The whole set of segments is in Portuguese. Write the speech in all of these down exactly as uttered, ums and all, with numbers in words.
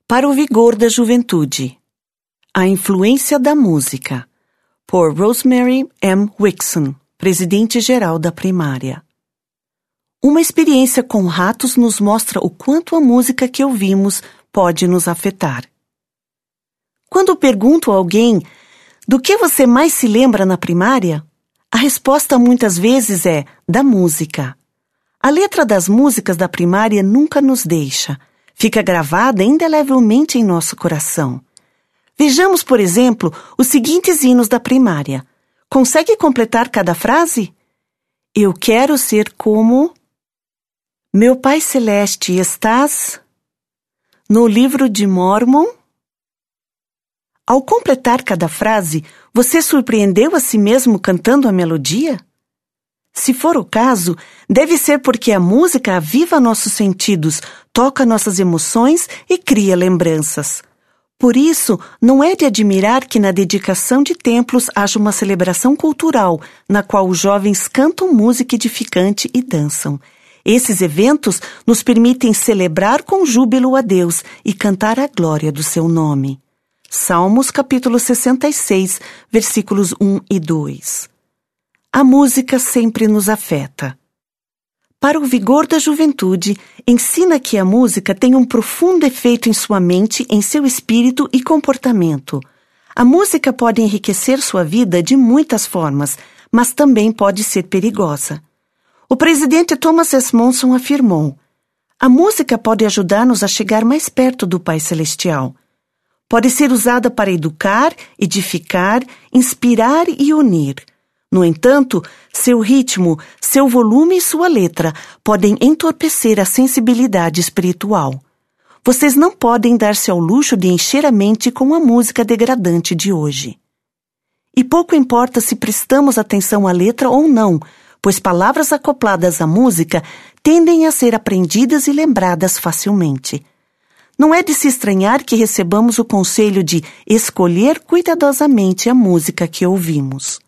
Para o vigor da juventude. A influência da música. Por Rosemary M. Wixon, presidente-geral da primária. Uma experiência com ratos nos mostra o quanto a música que ouvimos pode nos afetar. Quando pergunto a alguém do que você mais se lembra na primária, a resposta muitas vezes é da música. A letra das músicas da primária nunca nos deixa. Fica gravada indelevelmente em nosso coração. Vejamos, por exemplo, os seguintes hinos da primária. Consegue completar cada frase? Eu quero ser como... Meu Pai Celeste, estás... no livro de Mórmon? Ao completar cada frase, você surpreendeu a si mesmo cantando a melodia? Se for o caso, deve ser porque a música aviva nossos sentidos, toca nossas emoções e cria lembranças. Por isso, não é de admirar que na dedicação de templos haja uma celebração cultural, na qual os jovens cantam música edificante e dançam. Esses eventos nos permitem celebrar com júbilo a Deus e cantar a glória do seu nome. Salmos capítulo sessenta e seis, versículos um e dois. A música sempre nos afeta. Para o vigor da juventude, ensina que a música tem um profundo efeito em sua mente, em seu espírito e comportamento. A música pode enriquecer sua vida de muitas formas, mas também pode ser perigosa. O presidente Thomas S. Monson afirmou: a música pode ajudar-nos a chegar mais perto do Pai Celestial. Pode ser usada para educar, edificar, inspirar e unir. No entanto, seu ritmo, seu volume e sua letra podem entorpecer a sensibilidade espiritual. Vocês não podem dar-se ao luxo de encher a mente com a música degradante de hoje. E pouco importa se prestamos atenção à letra ou não, pois palavras acopladas à música tendem a ser aprendidas e lembradas facilmente. Não é de se estranhar que recebamos o conselho de escolher cuidadosamente a música que ouvimos.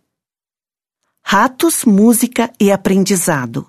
Ratos, música e aprendizado.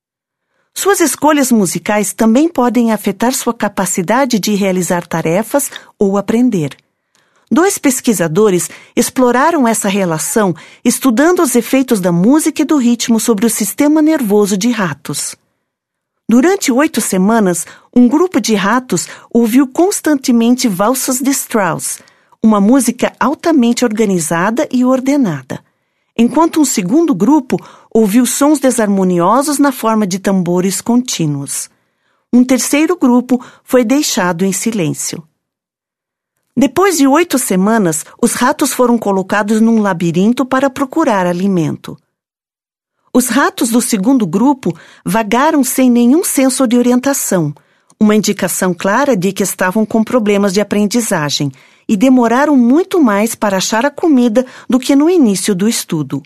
Suas escolhas musicais também podem afetar sua capacidade de realizar tarefas ou aprender. Dois pesquisadores exploraram essa relação estudando os efeitos da música e do ritmo sobre o sistema nervoso de ratos. Durante oito semanas, um grupo de ratos ouviu constantemente valsas de Strauss, uma música altamente organizada e ordenada, enquanto um segundo grupo ouviu sons desarmoniosos na forma de tambores contínuos. Um terceiro grupo foi deixado em silêncio. Depois de oito semanas, os ratos foram colocados num labirinto para procurar alimento. Os ratos do segundo grupo vagaram sem nenhum senso de orientação, uma indicação clara de que estavam com problemas de aprendizagem, e demoraram muito mais para achar a comida do que no início do estudo.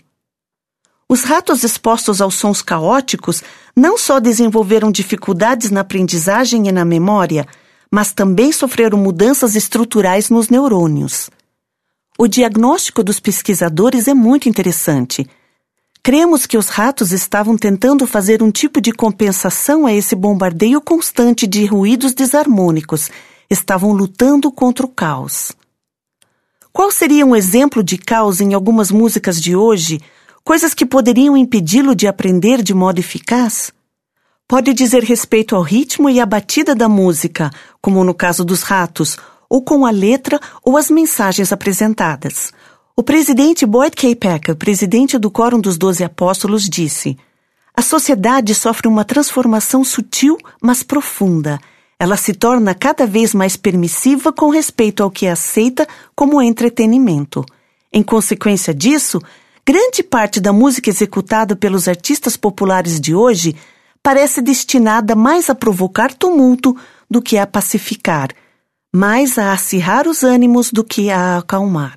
Os ratos expostos aos sons caóticos não só desenvolveram dificuldades na aprendizagem e na memória, mas também sofreram mudanças estruturais nos neurônios. O diagnóstico dos pesquisadores é muito interessante. Cremos que os ratos estavam tentando fazer um tipo de compensação a esse bombardeio constante de ruídos desarmônicos. Estavam lutando contra o caos. Qual seria um exemplo de caos em algumas músicas de hoje, coisas que poderiam impedi-lo de aprender de modo eficaz? Pode dizer respeito ao ritmo e à batida da música, como no caso dos ratos, ou com a letra ou as mensagens apresentadas. O presidente Boyd K. Packer, presidente do Quórum dos Doze Apóstolos, disse: a sociedade sofre uma transformação sutil, mas profunda. Ela se torna cada vez mais permissiva com respeito ao que aceita como entretenimento. Em consequência disso, grande parte da música executada pelos artistas populares de hoje parece destinada mais a provocar tumulto do que a pacificar, mais a acirrar os ânimos do que a acalmar.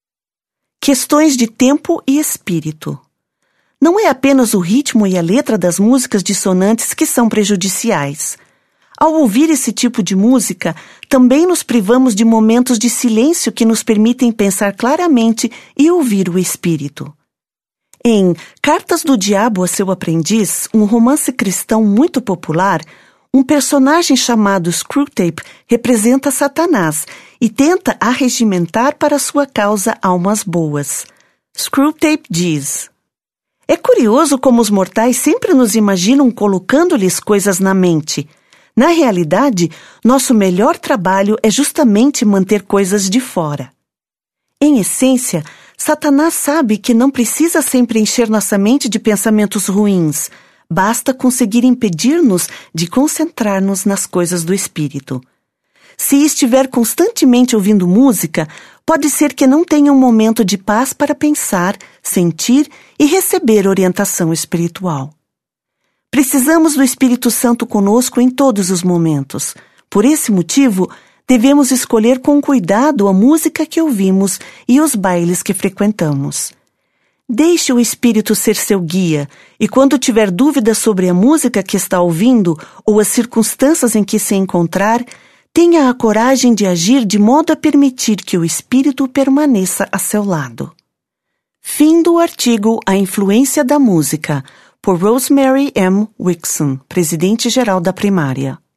Questões de tempo e espírito. Não é apenas o ritmo e a letra das músicas dissonantes que são prejudiciais. Ao ouvir esse tipo de música, também nos privamos de momentos de silêncio que nos permitem pensar claramente e ouvir o espírito. Em Cartas do Diabo a seu Aprendiz, um romance cristão muito popular, Um personagem chamado Screwtape representa Satanás e tenta arregimentar para sua causa almas boas. Screwtape diz: é curioso como os mortais sempre nos imaginam colocando-lhes coisas na mente. Na realidade, nosso melhor trabalho é justamente manter coisas de fora. Em essência, Satanás sabe que não precisa sempre encher nossa mente de pensamentos ruins. Basta conseguir impedir-nos de concentrar-nos nas coisas do espírito. Se estiver constantemente ouvindo música, pode ser que não tenha um momento de paz para pensar, sentir e receber orientação espiritual. Precisamos do Espírito Santo conosco em todos os momentos. Por esse motivo, devemos escolher com cuidado a música que ouvimos e os bailes que frequentamos. Deixe o Espírito ser seu guia, e quando tiver dúvidas sobre a música que está ouvindo ou as circunstâncias em que se encontrar, tenha a coragem de agir de modo a permitir que o Espírito permaneça a seu lado. Fim do artigo A Influência da Música, por Rosemary M. Wixson, presidente-geral da Primária.